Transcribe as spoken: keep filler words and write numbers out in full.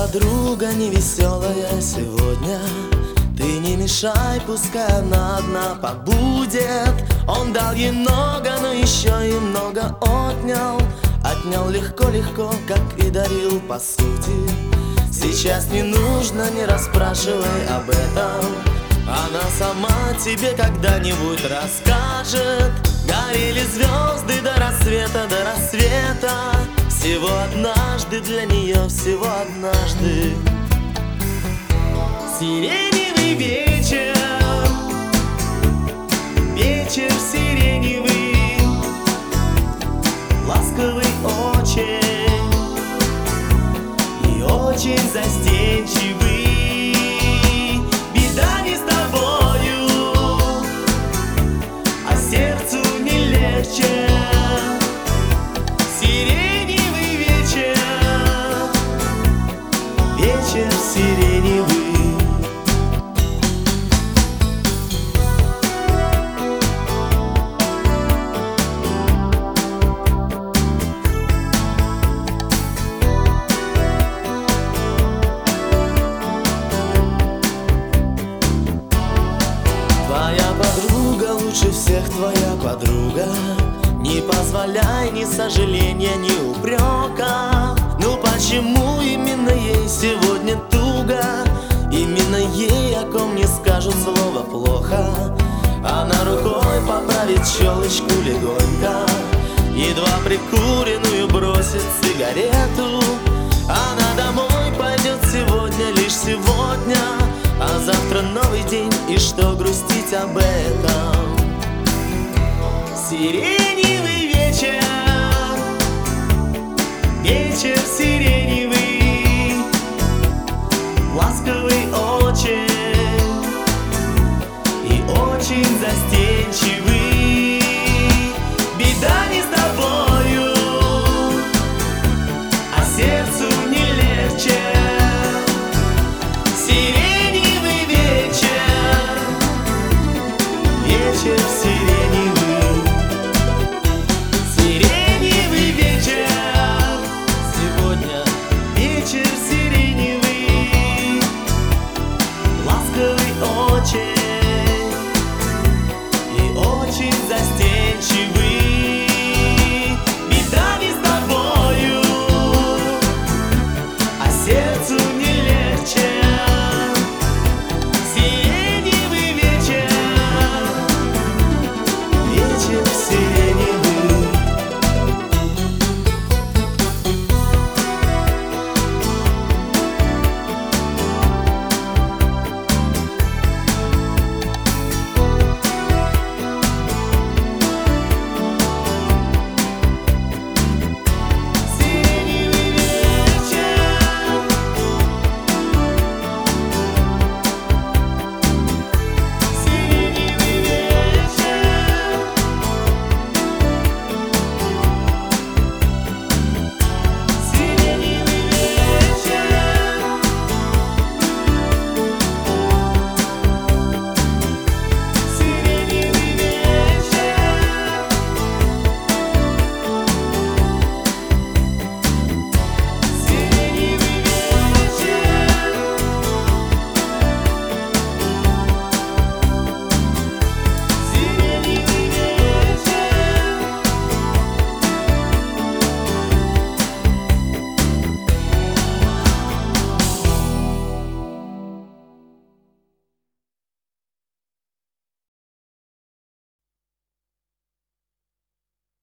подруга невеселая сегодня. Ты не мешай, пускай она одна побудет. Он дал ей много, но еще и много отнял. Отнял легко-легко, как и дарил по сути. Сейчас не нужно, не расспрашивай об этом. Она сама тебе когда-нибудь расскажет. Горели звезды до рассвета, до рассвета. Всего однажды для нее, всего однажды. Сиреневый вечер, вечер сиреневый, ласковый очень и очень застенчивый. Беда не с тобою, а сердцу не легче. Сиреневый вечер, вечер сиреневый. Твоя подруга лучше всех, твоя подруга. Не позволяй ни сожаления, ни упрека. Ну почему именно ей сегодня туго? Именно ей, о ком не скажут слово плохо. Она рукой поправит челочку легонько, едва прикуренную бросит сигарету. Она домой пойдет сегодня, лишь сегодня. А завтра новый день, и что грустить об этом? Сиреневый вечер,